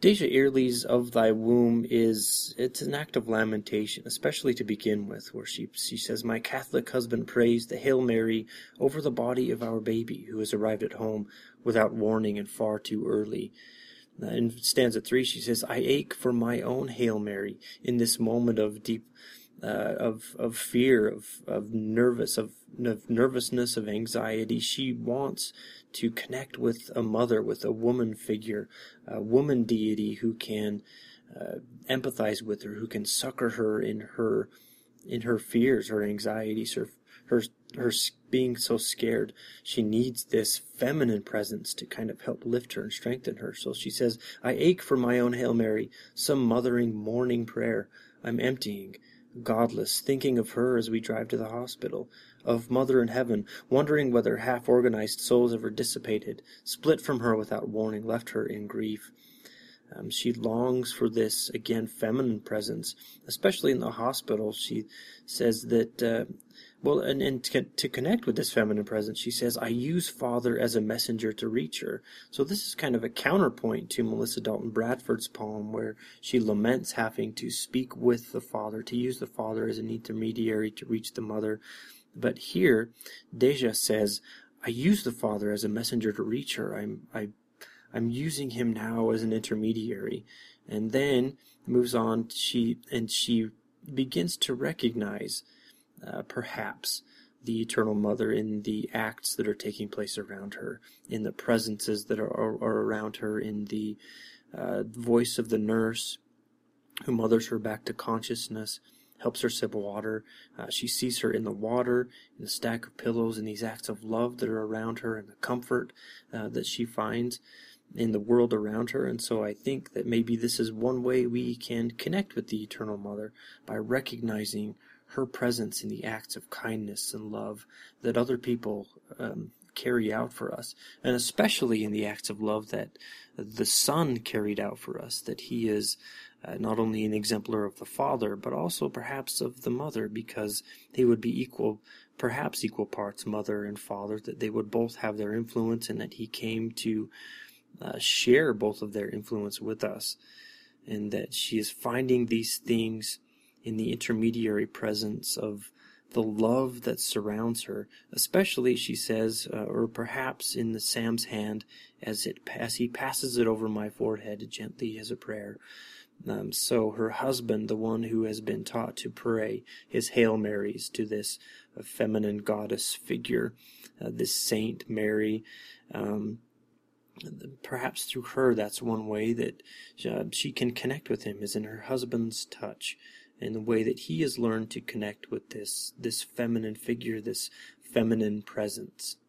Deja Early's Of Thy Womb it's an act of lamentation, especially to begin with, where she says, "My Catholic husband prays the Hail Mary over the body of our baby who has arrived at home without warning and far too early." In stanza 3, she says, "I ache for my own Hail Mary in this moment of deep of fear, of nervousness, of anxiety." She wants to connect with a mother, with a woman figure, a woman deity who can empathize with her, who can succor her in her fears, her anxieties, her being so scared. She needs this feminine presence to kind of help lift her and strengthen her. So she says, "I ache for my own Hail Mary, some mothering morning prayer I'm emptying, godless, thinking of her as we drive to the hospital, of Mother in heaven, wondering whether half-organized souls ever dissipated, split from her without warning, left her in grief." She longs for this, again, feminine presence, especially in the hospital. She says that, to connect with this feminine presence, she says, "I use Father as a messenger to reach her." So this is kind of a counterpoint to Melissa Dalton Bradford's poem, where she laments having to speak with the Father, to use the Father as an intermediary to reach the Mother. But here, Deja says, "I use the Father as a messenger to reach her. I'm using him now as an intermediary." And then moves on, she begins to recognize perhaps the Eternal Mother in the acts that are taking place around her, in the presences that are around her, in the voice of the nurse who mothers her back to consciousness, helps her sip water. She sees her in the water, in the stack of pillows, in these acts of love that are around her, and the comfort that she finds in the world around her. And so I think that maybe this is one way we can connect with the Eternal Mother, by recognizing her presence in the acts of kindness and love that other people carry out for us, and especially in the acts of love that the Son carried out for us, that he is not only an exemplar of the Father, but also perhaps of the Mother, because they would be perhaps equal parts Mother and Father, that they would both have their influence, and that he came to share both of their influence with us, and that she is finding these things in the intermediary presence of the love that surrounds her, especially, she says, or perhaps in the Sam's hand as he passes it over my forehead gently as a prayer. So her husband, the one who has been taught to pray his Hail Marys to this feminine goddess figure, this Saint Mary, perhaps through her, that's one way that she can connect with him, is in her husband's touch, in the way that he has learned to connect with this feminine figure, this feminine presence.